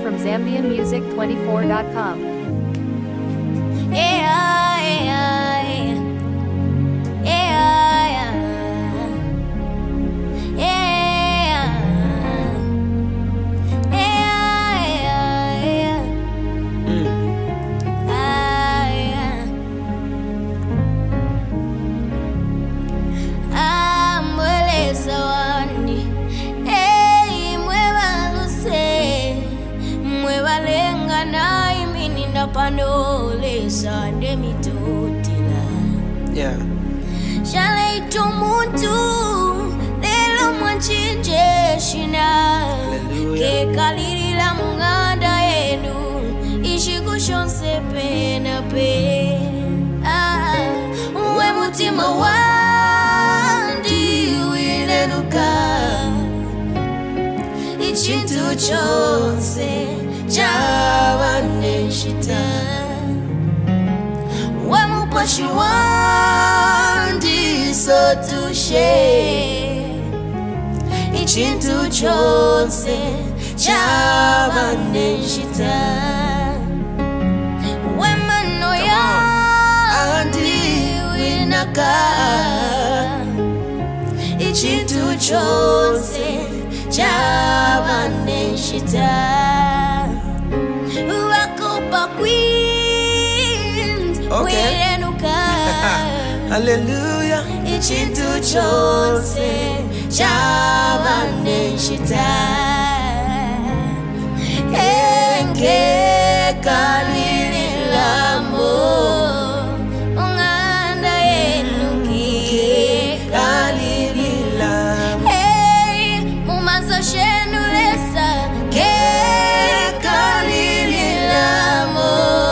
from ZambianMusic24.com. Panole sande mitotila Shale itomuntu Lelo mwanchinje shina Ke kaliri la munganda yenu Ishikushonse pe na pe Uwe mutima wandi wilenuka Ichintu chonse Jawande shita Wamupashi wandi so touche Ichintu chonse Jawande shita Wemano yandi winaka Ichintu chonse Jawande shita Okay. Hallelujah. Ichintu chonse Jabane shita Enke kalili lamo Unganda enuki kalili lamo Hey, mumazo shenu lesa Ke kalili lamo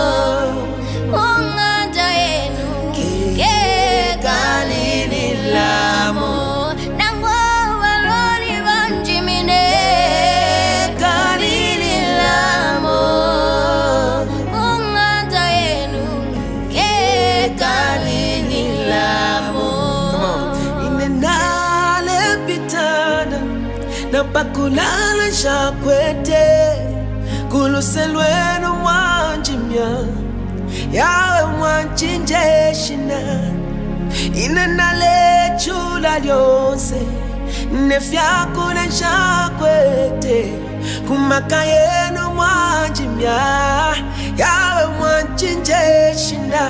Napakulala shakwete Kuluselwenu mwanjimya Yawe mwanchinje shina Inenale chula lyonse Nefyakule shakwete Kumakayenu mwanjimya Yawe mwanchinje shina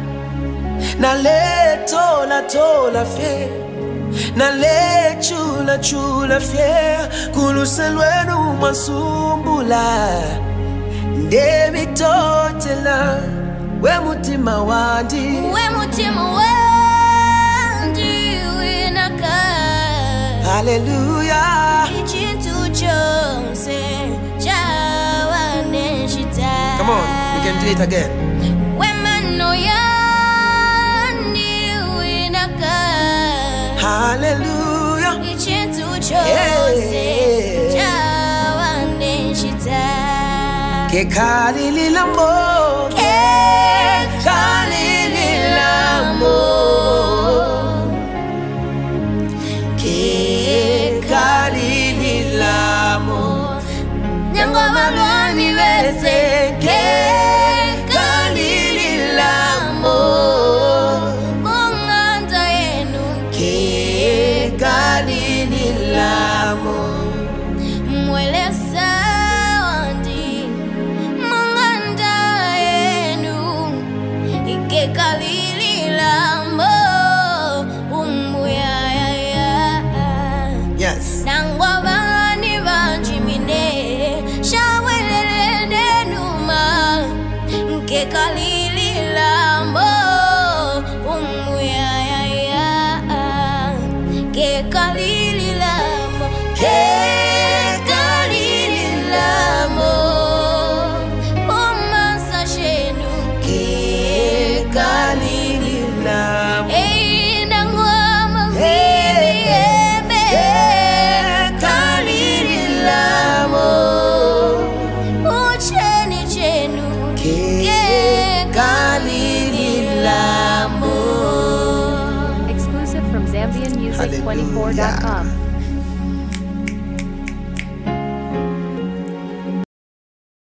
Nale tola fye Nale chula fier Kuluselwenu mwasumbula Ndemi totela We mutima wandi winaka Hallelujah. Ichintu chonse Jawane shita Come on, we can do it again. Wemano yandi winaka Hallelujah. Ichintu chose Jawande shita Ke kalili lambo Ke kalili lambo Ke kalili lambo Nyango malwani vese Ke kalili lambo Unganda yenu kalili lamo Mwelesa wandi Munganda yenu Ike kalili lamo Umuya Yes. Nangwa bani banjimine Shawelele denuma Ike kalili lamo Umuya Ke kalili lamo Ke kalili lamo Umasa shenu Ke kalili lamo Nangwa mawili ebe kalili lamo Ucheni chenu Ke kalili lamo Exclusive from ZambianMusic24.com.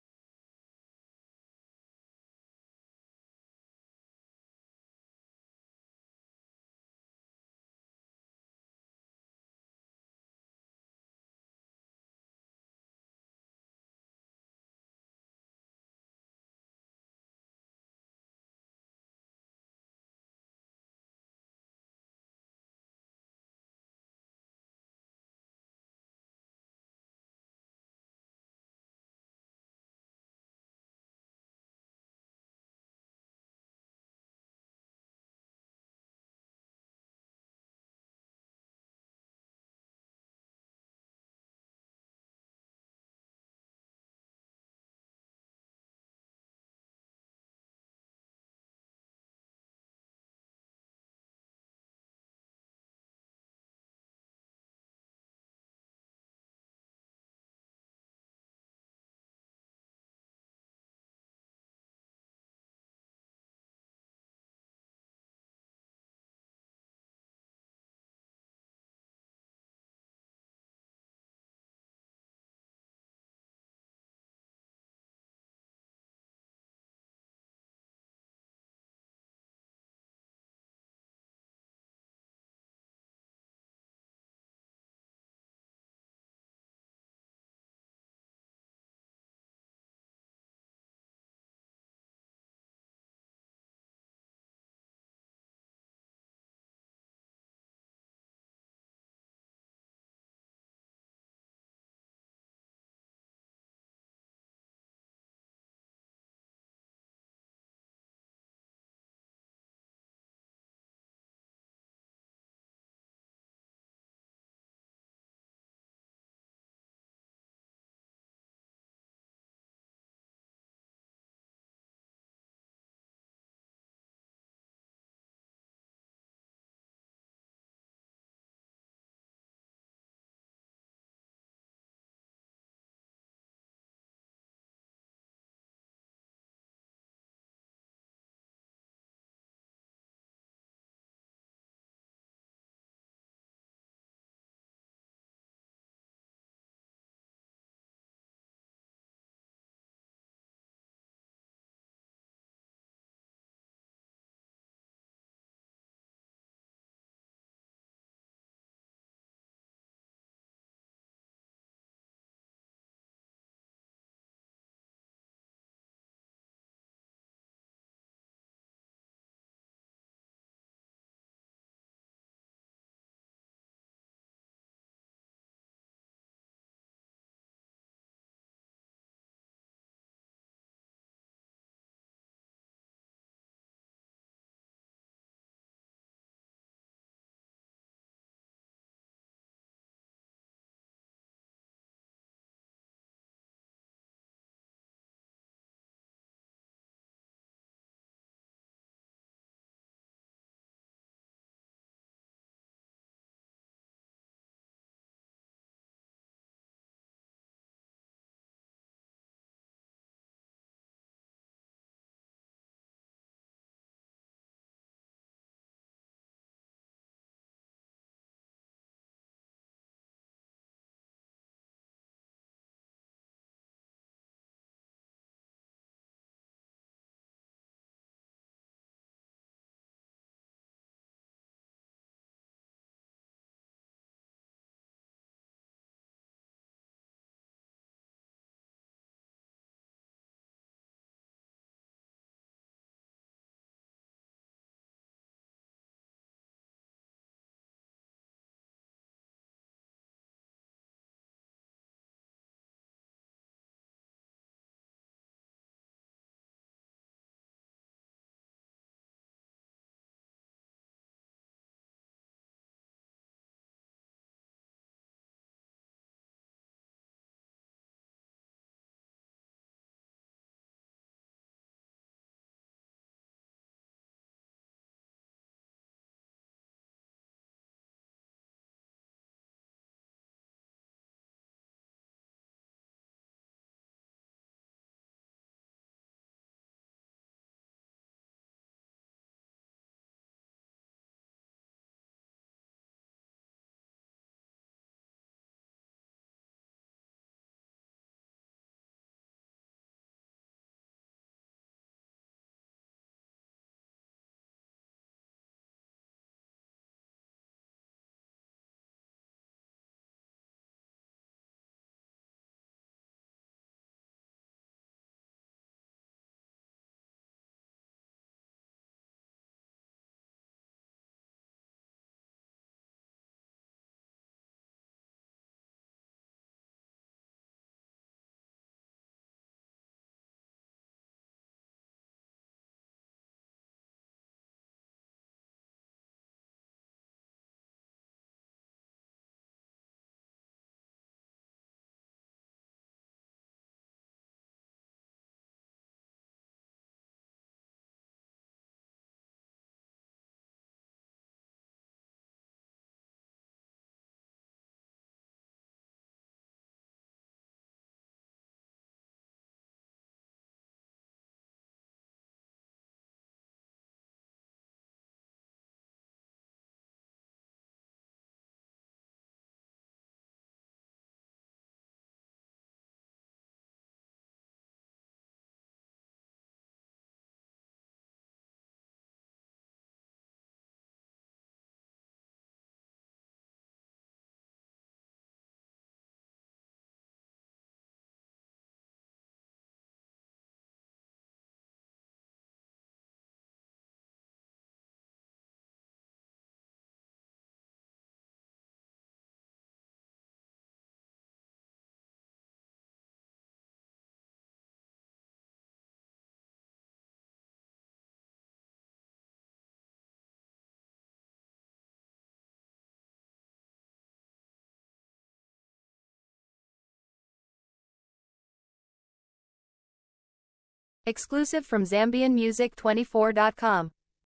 Exclusive from ZambianMusic24.com.